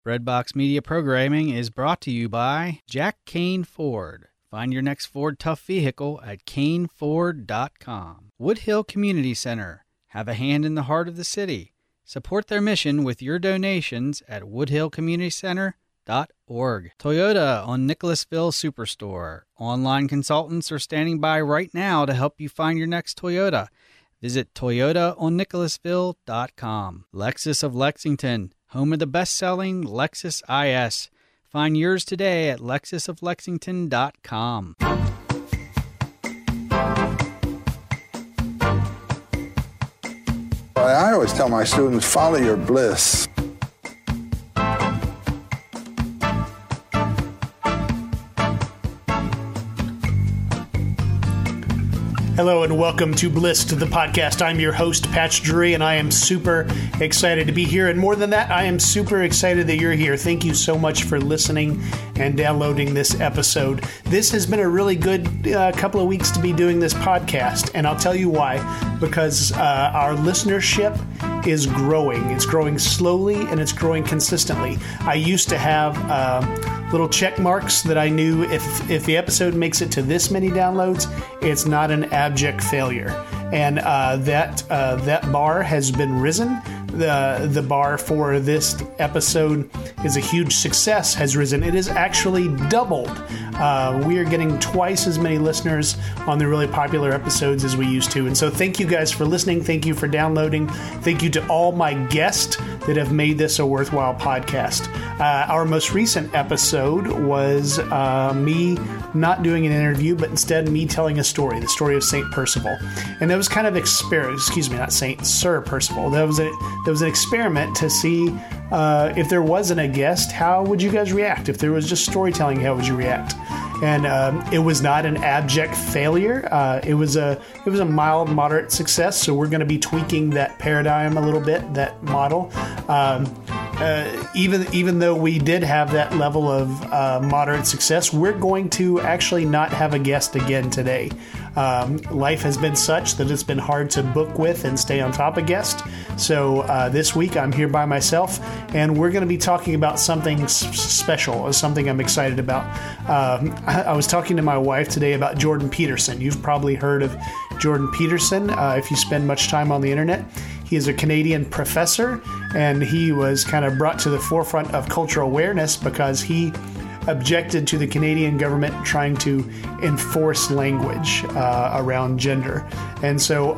Breadbox Media programming is brought to you by Jack Kane Ford. Find your next Ford Tough vehicle at caneford.com. Woodhill Community Center. Have a hand in the heart of the city. Support their mission with your donations at woodhillcommunitycenter.org. Toyota on Nicholasville Superstore. Online consultants are standing by right now to help you find your next Toyota. Visit toyotaonnicholasville.com. Lexus of Lexington, home of the best-selling Lexus IS. Find yours today at lexusoflexington.com. I always tell my students, follow your bliss. Hello and welcome to Bliss to the podcast. I'm your host, Patch Drury, and I am super excited to be here. And more than that, I am super excited that you're here. Thank you so much for listening and downloading this episode. This has been a really good couple of weeks to be doing this podcast, and I'll tell you why. Because our listenership is growing. It's growing slowly and it's growing consistently. I used to have little check marks that I knew if the episode makes it to this many downloads, it's not an abject failure. And that bar has been risen. The bar for this episode is a huge success, has risen. It has actually doubled. We are getting twice as many listeners on the really popular episodes as we used to. And so thank you guys for listening. Thank you for downloading. Thank you to all my guests that have made this a worthwhile podcast. Our most recent episode was me not doing an interview, but instead me telling a story, the story of St. Percival. And that was kind of Sir Percival. That was an experiment to see if there wasn't a guest, how would you guys react? If there was just storytelling, how would you react? And it was not an abject failure. It was a mild, moderate success. So we're going to be tweaking that paradigm a little bit, that model. Even though we did have that level of moderate success, we're going to actually not have a guest again today. Life has been such that it's been hard to book with and stay on top of guests. So this week I'm here by myself, and we're going to be talking about something special, something I'm excited about. I was talking to my wife today about Jordan Peterson. You've probably heard of Jordan Peterson if you spend much time on the internet. He is a Canadian professor, and he was kind of brought to the forefront of cultural awareness because he objected to the Canadian government trying to enforce language around gender. And so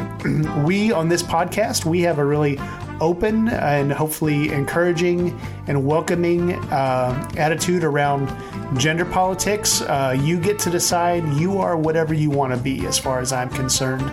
we, on this podcast, we have a really open and hopefully encouraging and welcoming attitude around gender politics. You get to decide. You are whatever you want to be, as far as I'm concerned.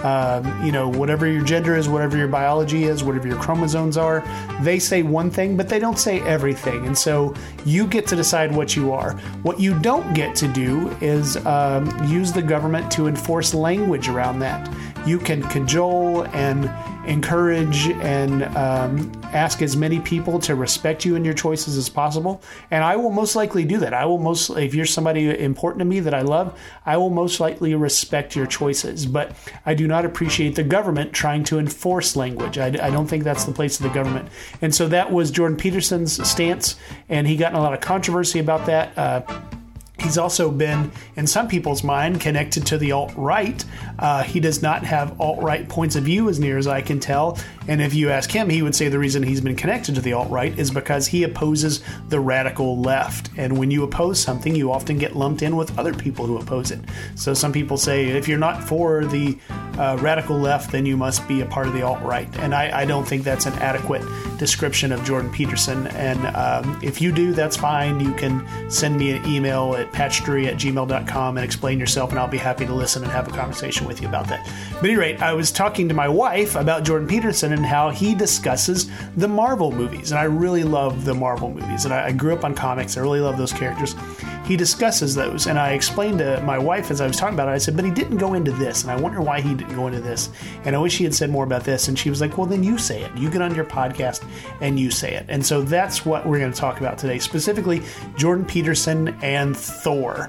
Whatever your gender is, whatever your biology is, whatever your chromosomes are, they say one thing, but they don't say everything. And so you get to decide what you are. What you don't get to do is use the government to enforce language around that. You can cajole and encourage and ask as many people to respect you and your choices as possible. And I will most likely do that. If you're somebody important to me that I love, I will most likely respect your choices. But I do not appreciate the government trying to enforce language. I don't think that's the place of the government. And so that was Jordan Peterson's stance, and he got in a lot of controversy about that. He's also been, in some people's mind, connected to the alt-right. He does not have alt-right points of view, as near as I can tell. And if you ask him, he would say the reason he's been connected to the alt-right is because he opposes the radical left. And when you oppose something, you often get lumped in with other people who oppose it. So some people say, if you're not for the radical left, then you must be a part of the alt-right. And I don't think that's an adequate description of Jordan Peterson. And if you do, that's fine. You can send me an email at patchdrury@gmail.com and explain yourself, and I'll be happy to listen and have a conversation with you about that. But at any rate, I was talking to my wife about Jordan Peterson and how he discusses the Marvel movies. And I really love the Marvel movies. And I grew up on comics. I really love those characters. He discusses those. And I explained to my wife as I was talking about it, I said, but he didn't go into this. And I wonder why he didn't go into this. And I wish he had said more about this. And she was like, well, then you say it. You get on your podcast and you say it. And so that's what we're going to talk about today, specifically Jordan Peterson and Thor.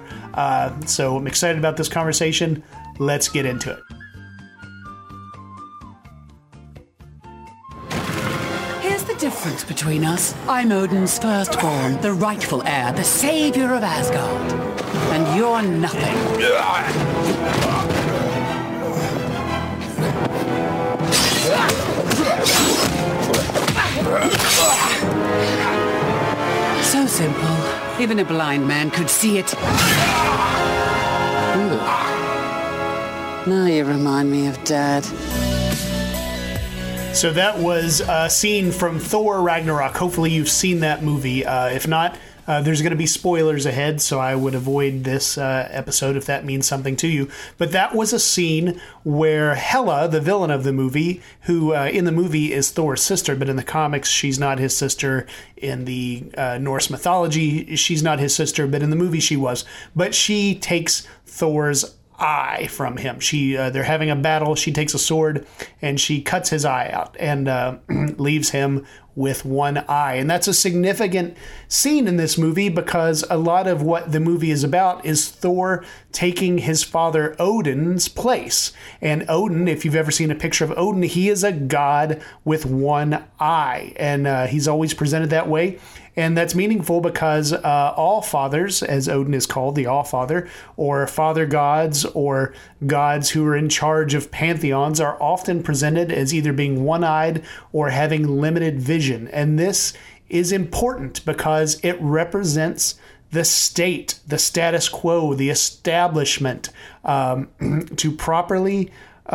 So I'm excited about this conversation. Let's get into it. Here's the difference between between us. I'm Odin's firstborn, the rightful heir, the savior of Asgard. And you're nothing. So simple. Even a blind man could see it. Ooh. Now you remind me of Dad. So that was a scene from Thor Ragnarok. Hopefully you've seen that movie. If not, there's going to be spoilers ahead, so I would avoid this episode if that means something to you. But that was a scene where Hela, the villain of the movie, who in the movie is Thor's sister, but in the comics she's not his sister. In the Norse mythology, she's not his sister, but in the movie she was. But she takes Thor's eye from him. They're having a battle. She takes a sword and she cuts his eye out and leaves him with one eye. And that's a significant scene in this movie because a lot of what the movie is about is Thor taking his father Odin's place. And Odin, if you've ever seen a picture of Odin, he is a god with one eye. And he's always presented that way. And that's meaningful because all fathers, as Odin is called, the All-Father, or father gods, or gods who are in charge of pantheons, are often presented as either being one-eyed or having limited vision. And this is important because it represents the state, the status quo, the establishment. To properly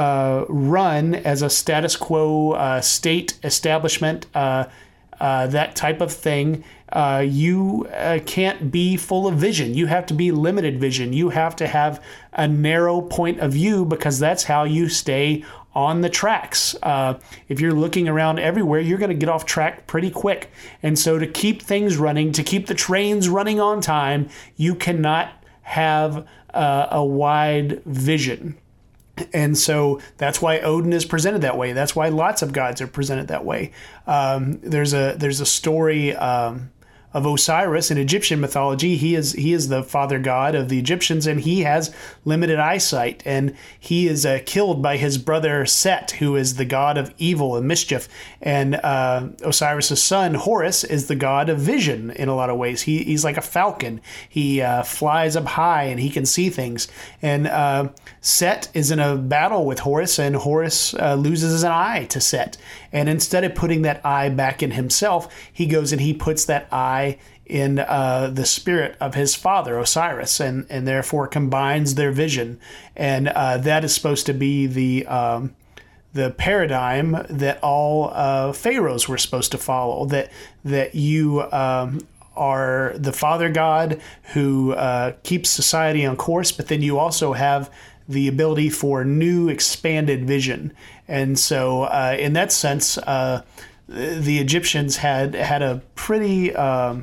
run as a status quo state establishment, that type of thing, you can't be full of vision. You have to be limited vision. You have to have a narrow point of view because that's how you stay on the tracks. If you're looking around everywhere, you're going to get off track pretty quick. And so to keep things running, to keep the trains running on time, you cannot have a wide vision. And so that's why Odin is presented that way. That's why lots of gods are presented that way. There's a story of Osiris in Egyptian mythology. He is the father god of the Egyptians, and he has limited eyesight, and he is killed by his brother Set, who is the god of evil and mischief. And Osiris's son Horus is the god of vision in a lot of ways. He's like a falcon. He flies up high and he can see things. And Set is in a battle with Horus, and Horus loses an eye to Set. And instead of putting that eye back in himself, he goes and he puts that eye in the spirit of his father, Osiris, and therefore combines their vision. And that is supposed to be the paradigm that all pharaohs were supposed to follow, that you are the father god who keeps society on course, but then you also have the ability for new expanded vision. And so in that sense, the Egyptians had a pretty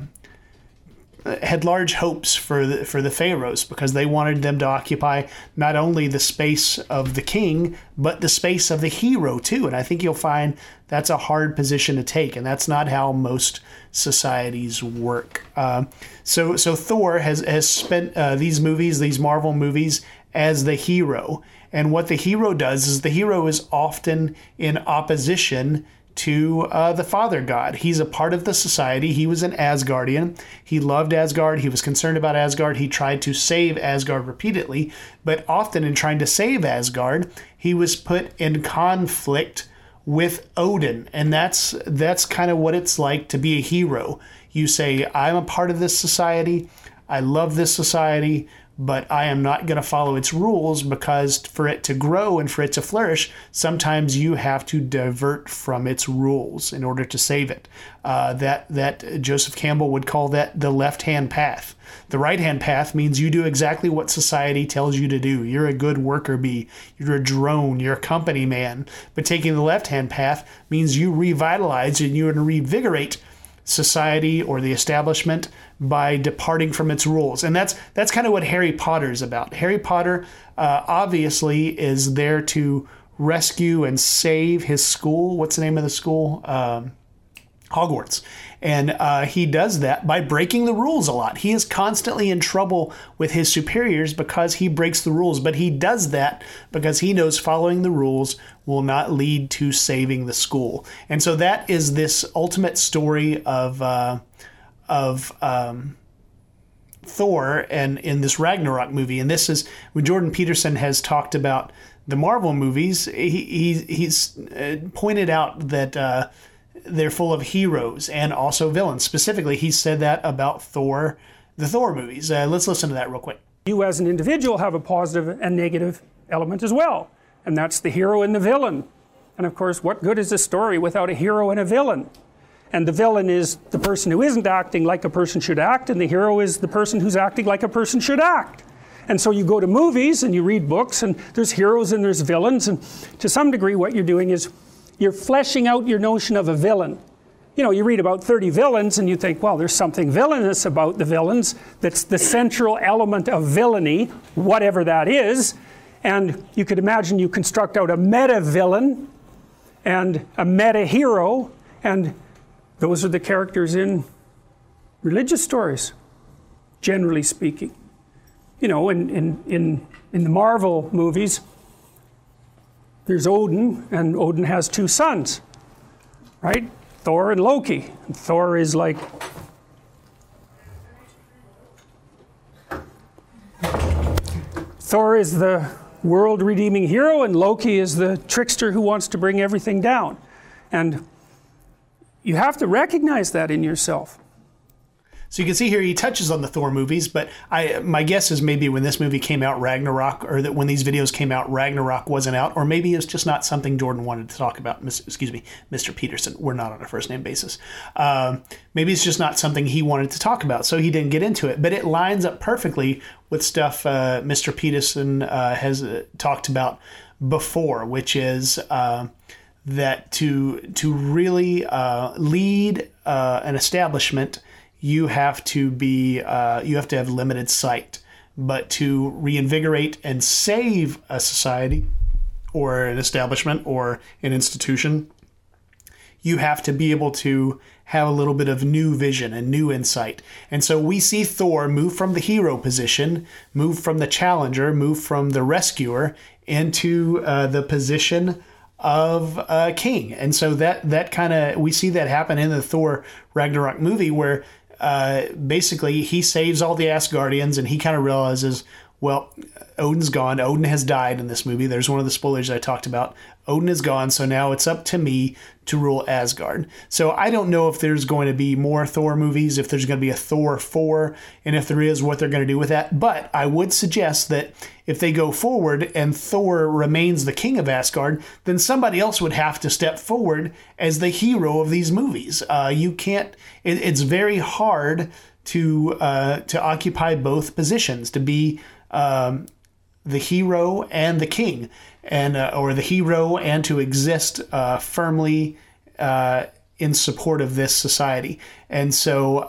had large hopes for the pharaohs because they wanted them to occupy not only the space of the king, but the space of the hero too. And I think you'll find that's a hard position to take, and that's not how most societies work. So Thor has spent these movies, these Marvel movies, as the hero. And what the hero does is the hero is often in opposition to the father god. He's a part of the society. He was an Asgardian. He loved Asgard. He was concerned about Asgard. He tried to save Asgard repeatedly, but often in trying to save Asgard, he was put in conflict with Odin. And that's kind of what it's like to be a hero. You say, I'm a part of this society. I love this society, but I am not going to follow its rules because for it to grow and for it to flourish, sometimes you have to divert from its rules in order to save it. That Joseph Campbell would call that the left-hand path. The right-hand path means you do exactly what society tells you to do. You're a good worker bee. You're a drone. You're a company man. But taking the left-hand path means you revitalize and you're going to revigorate society or the establishment by departing from its rules. And that's kind of what Harry Potter is about. Harry Potter obviously is there to rescue and save his school. What's the name of the school? Hogwarts. And he does that by breaking the rules a lot. He is constantly in trouble with his superiors because he breaks the rules, but he does that because he knows following the rules will not lead to saving the school. And so that is this ultimate story of Thor and in this Ragnarok movie. And this is when Jordan Peterson has talked about the Marvel movies. He's pointed out that they're full of heroes and also villains. Specifically, he said that about Thor, the Thor movies. Let's listen to that real quick. You as an individual have a positive and negative element as well. And that's the hero and the villain. And of course, what good is a story without a hero and a villain? And the villain is the person who isn't acting like a person should act, and the hero is the person who's acting like a person should act. And so you go to movies and you read books, and there's heroes and there's villains, and to some degree what you're doing is you're fleshing out your notion of a villain. You know, you read about 30 villains and you think, well, there's something villainous about the villains. That's the central element of villainy, whatever that is. And you could imagine you construct out a meta-villain and a meta-hero, and those are the characters in religious stories, generally speaking. You know, in the Marvel movies, there's Odin, and Odin has two sons, right? Thor and Loki. And Thor is like Thor is the world-redeeming hero, and Loki is the trickster who wants to bring everything down. And you have to recognize that in yourself. So you can see here he touches on the Thor movies, but my guess is maybe when this movie came out, Ragnarok, or that when these videos came out, Ragnarok wasn't out, or maybe it's just not something Jordan wanted to talk about. Mr. Peterson. We're not on a first name basis. Maybe it's just not something he wanted to talk about, so he didn't get into it. But it lines up perfectly with stuff Mr. Peterson has talked about before, which is that to really lead an establishment, you have to have limited sight. But to reinvigorate and save a society or an establishment or an institution, you have to be able to have a little bit of new vision and new insight. And so we see Thor move from the hero position, move from the challenger, move from the rescuer into the position of king. And so that kind of, we see that happen in the Thor Ragnarok movie, where basically he saves all the Asgardians, and he kind of realizes, well, Odin's gone. Odin has died in this movie. There's one of the spoilers I talked about. Odin is gone, so now it's up to me to rule Asgard. So I don't know if there's going to be more Thor movies, if there's going to be a Thor 4, and if there is, what they're going to do with that. But I would suggest that if they go forward and Thor remains the king of Asgard, then somebody else would have to step forward as the hero of these movies. You can't. It's very hard to occupy both positions, to be the hero and the king, and or the hero and to exist firmly in support of this society. And so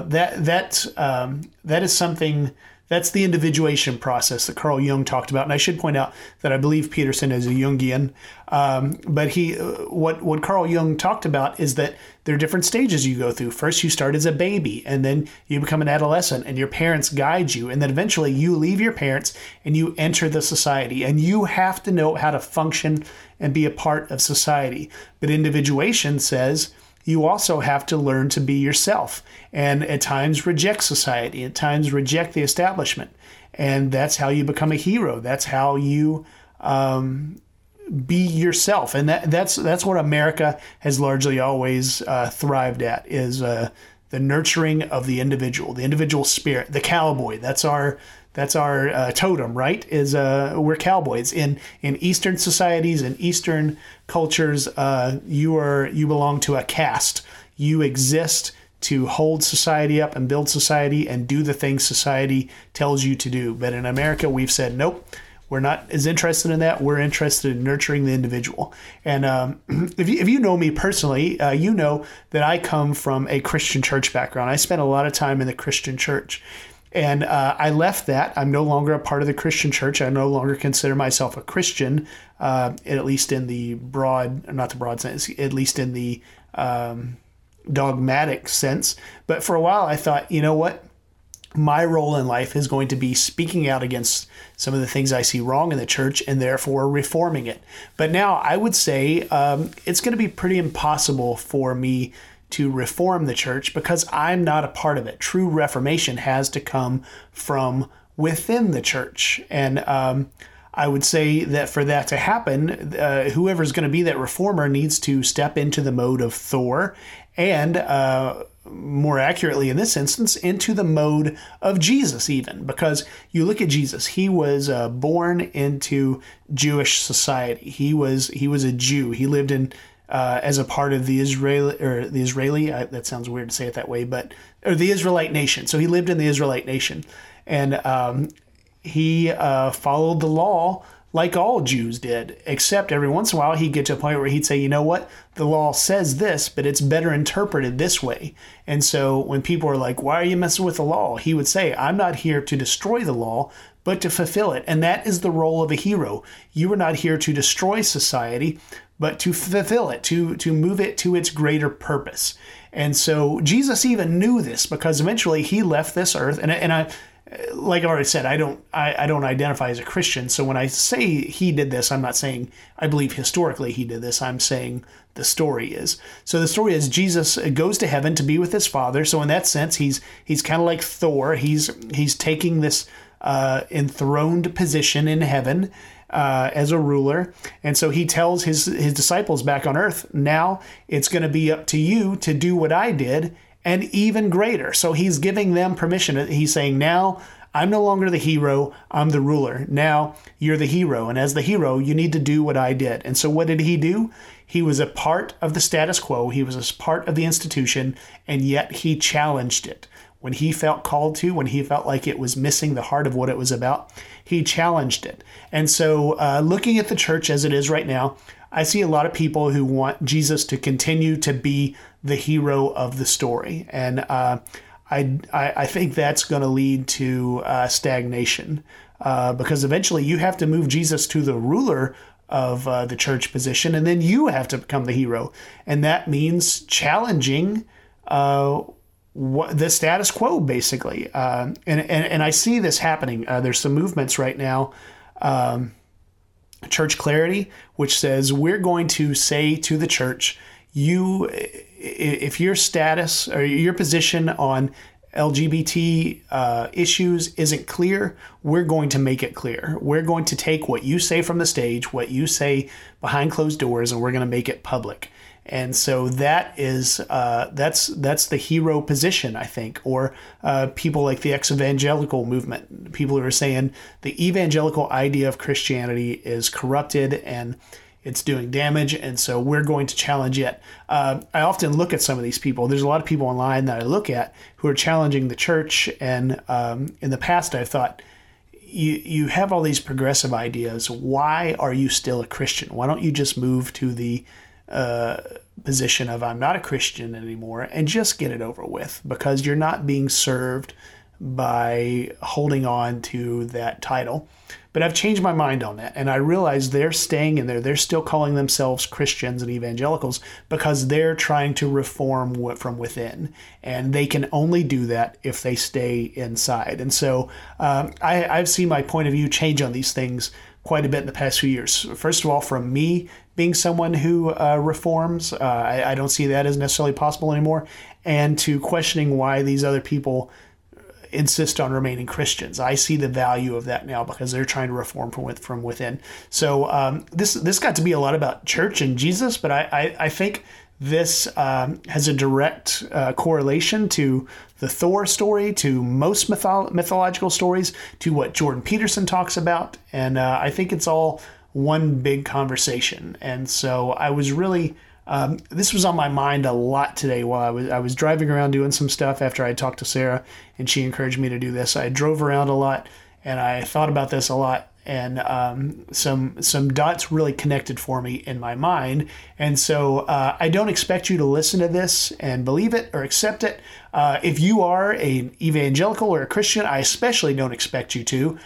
that is something. That's the individuation process that Carl Jung talked about. And I should point out that I believe Peterson is a Jungian. But what Carl Jung talked about is that there are different stages you go through. First, you start as a baby, and then you become an adolescent, and your parents guide you. And then eventually you leave your parents and you enter the society. And you have to know how to function and be a part of society. But individuation says you also have to learn to be yourself, and at times reject society, at times reject the establishment. And that's how you become a hero. That's how you be yourself. And that's what America has largely always thrived at, is the nurturing of the individual spirit, the cowboy. That's our totem, right? We're cowboys in Eastern societies and Eastern cultures. You belong to a caste. You exist to hold society up and build society and do the things society tells you to do. But in America, we've said, nope, we're not as interested in that. We're interested in nurturing the individual. And if you know me personally, you know that I come from a Christian church background. I spent a lot of time in the Christian church. And I left that. I'm no longer a part of the Christian church. I no longer consider myself a Christian, at least in the broad, not the broad sense, at least in the dogmatic sense. But for a while I thought, you know what? My role in life is going to be speaking out against some of the things I see wrong in the church and therefore reforming it. But now I would say it's going to be pretty impossible for me to reform the church because I'm not a part of it. True reformation has to come from within the church. And I would say that for that to happen, whoever's going to be that reformer needs to step into the mode of Thor and more accurately in this instance, into the mode of Jesus even. Because you look at Jesus, he was born into Jewish society. He was a Jew. He lived in as a part of the Israeli, that sounds weird to say it that way, or the Israelite nation. So he lived in the Israelite nation. And he followed the law like all Jews did, except every once in a while he'd get to a point where he'd say, you know what, the law says this, but it's better interpreted this way. And so when people are like, why are you messing with the law? He would say, I'm not here to destroy the law, but to fulfill it. And that is the role of a hero. You are not here to destroy society, but to fulfill it, to move it to its greater purpose. And so Jesus even knew this because eventually he left this earth. And I, like I already said, I don't identify as a Christian. So when I say he did this, I'm not saying I believe historically he did this. I'm saying the story is. So the story is Jesus goes to heaven to be with his Father. So in that sense, he's kind of like Thor. He's taking this enthroned position in heaven as a ruler. And so he tells his disciples back on earth, now it's going to be up to you to do what I did, and even greater. So he's giving them permission. He's saying, now I'm no longer the hero, I'm the ruler. Now you're the hero. And as the hero, you need to do what I did. And so what did he do? He was a part of the status quo. He was a part of the institution, and yet he challenged it. When he felt called to, when he felt like it was missing the heart of what it was about, he challenged it. And so looking at the church as it is right now, I see a lot of people who want Jesus to continue to be the hero of the story. And I think that's going to lead to stagnation because eventually you have to move Jesus to the ruler of the church position, and then you have to become the hero. And that means challenging the status quo, basically. And I see this happening. There's some movements right now, Church Clarity, which says we're going to say to the church, if your status or your position on LGBT issues isn't clear, we're going to make it clear. We're going to take what you say from the stage, what you say behind closed doors, and we're going to make it public. And so that is that's the hero position, I think, or people like the ex-evangelical movement, people who are saying the evangelical idea of Christianity is corrupted and it's doing damage, and so we're going to challenge it. I often look at some of these people. There's a lot of people online that I look at who are challenging the church, and in the past I've thought, you have all these progressive ideas. Why are you still a Christian? Why don't you just move to the position of I'm not a Christian anymore and just get it over with, because you're not being served by holding on to that title. But I've changed my mind on that, and I realize they're staying in there. They're still calling themselves Christians and evangelicals because they're trying to reform from within, and they can only do that if they stay inside. And so I've seen my point of view change on these things quite a bit in the past few years. First of all, from me being someone who reforms, I don't see that as necessarily possible anymore, and to questioning why these other people insist on remaining Christians. I see the value of that now because they're trying to reform from within. So this got to be a lot about church and Jesus, but I think this has a direct correlation to the Thor story, to most mythological stories, to what Jordan Peterson talks about, and I think it's all one big conversation. And so I was really this was on my mind a lot today while I was driving around doing some stuff after I talked to Sarah and she encouraged me to do this. I drove around a lot and I thought about this a lot, and some dots really connected for me in my mind. And so I don't expect you to listen to this and believe it or accept it. If you are an evangelical or a Christian, I especially don't expect you to.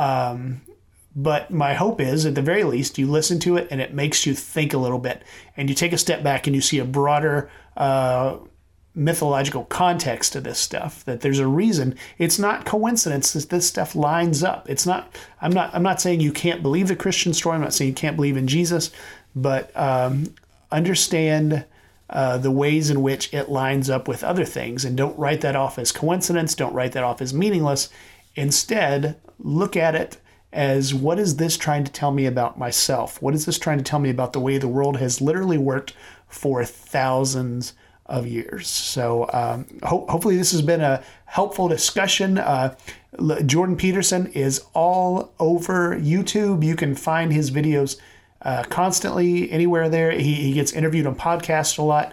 But my hope is, at the very least, you listen to it and it makes you think a little bit, and you take a step back and you see a broader mythological context to this stuff, that there's a reason. It's not coincidence that this stuff lines up. It's not, I'm not saying you can't believe the Christian story. I'm not saying you can't believe in Jesus, but understand the ways in which it lines up with other things, and don't write that off as coincidence. Don't write that off as meaningless. Instead, look at it as, what is this trying to tell me about myself? What is this trying to tell me about the way the world has literally worked for thousands of years? So hopefully this has been a helpful discussion. Jordan Peterson is all over YouTube. You can find his videos constantly anywhere there. He gets interviewed on podcasts a lot.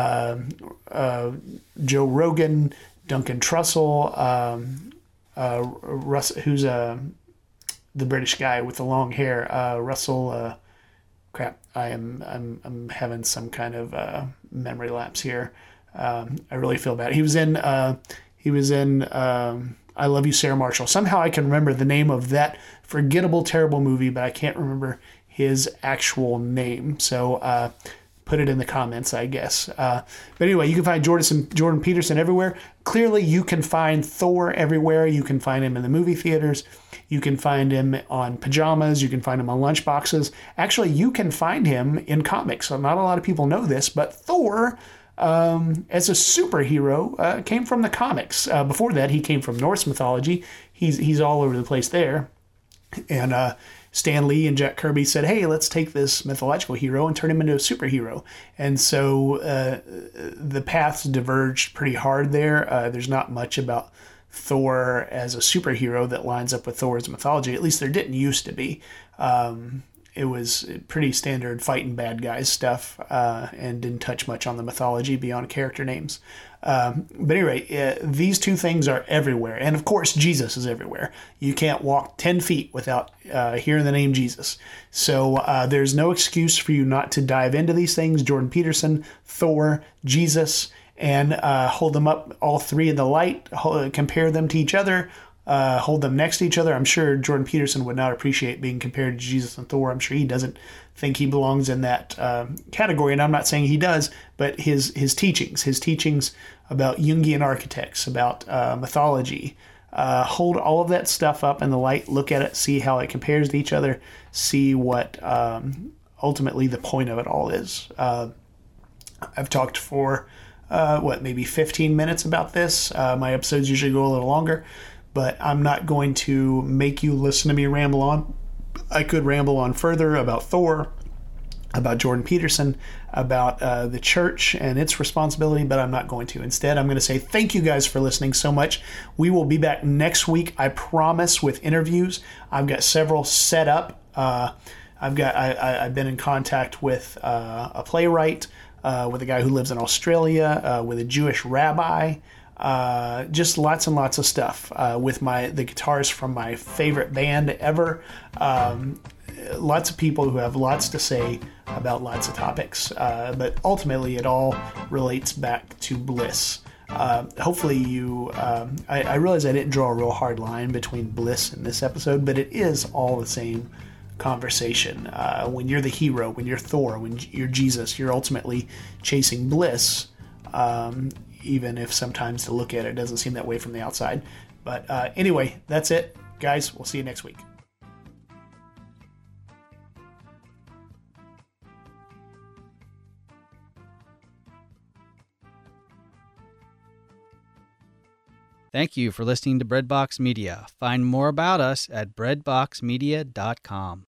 Joe Rogan, Duncan Trussell, Russ, who's the British guy with the long hair, Russell. I'm having some kind of memory lapse here. I really feel bad. He was in I Love You, Sarah Marshall. Somehow I can remember the name of that forgettable, terrible movie, but I can't remember his actual name. So put it in the comments, I guess. But anyway, you can find Jordan Peterson everywhere. Clearly, you can find Thor everywhere. You can find him in the movie theaters. You can find him on pajamas. You can find him on lunchboxes. Actually, you can find him in comics. So not a lot of people know this, but Thor, as a superhero, came from the comics. Before that, he came from Norse mythology. He's all over the place there. And Stan Lee and Jack Kirby said, hey, let's take this mythological hero and turn him into a superhero. And so the paths diverged pretty hard there. There's not much about Thor as a superhero that lines up with Thor's mythology. At least there didn't used to be. It was pretty standard fighting bad guys stuff, and didn't touch much on the mythology beyond character names. But anyway, these two things are everywhere. And of course, Jesus is everywhere. You can't walk 10 feet without hearing the name Jesus. So there's no excuse for you not to dive into these things. Jordan Peterson, Thor, Jesus, and hold them up, all three in the light, compare them to each other, hold them next to each other. I'm sure Jordan Peterson would not appreciate being compared to Jesus and Thor. I'm sure he doesn't think he belongs in that category, and I'm not saying he does, but his teachings about Jungian architects, about mythology, hold all of that stuff up in the light, look at it, see how it compares to each other, see what ultimately the point of it all is. I've talked for maybe 15 minutes about this. My episodes usually go a little longer, but I'm not going to make you listen to me ramble on. I could ramble on further about Thor, about Jordan Peterson, about the church and its responsibility, but I'm not going to. Instead, I'm going to say thank you guys for listening so much. We will be back next week, I promise, with interviews. I've got several set up. I've been in contact with a playwright, with a guy who lives in Australia, with a Jewish rabbi, just lots and lots of stuff, with the guitars from my favorite band ever. Lots of people who have lots to say about lots of topics, but ultimately it all relates back to bliss. Hopefully you, I realize I didn't draw a real hard line between bliss and this episode, but it is all the same conversation. When you're the hero, when you're Thor, when you're Jesus, you're ultimately chasing bliss, even if sometimes to look at it doesn't seem that way from the outside. But anyway, that's it, guys. We'll see you next week. Thank you for listening to Breadbox Media. Find more about us at breadboxmedia.com.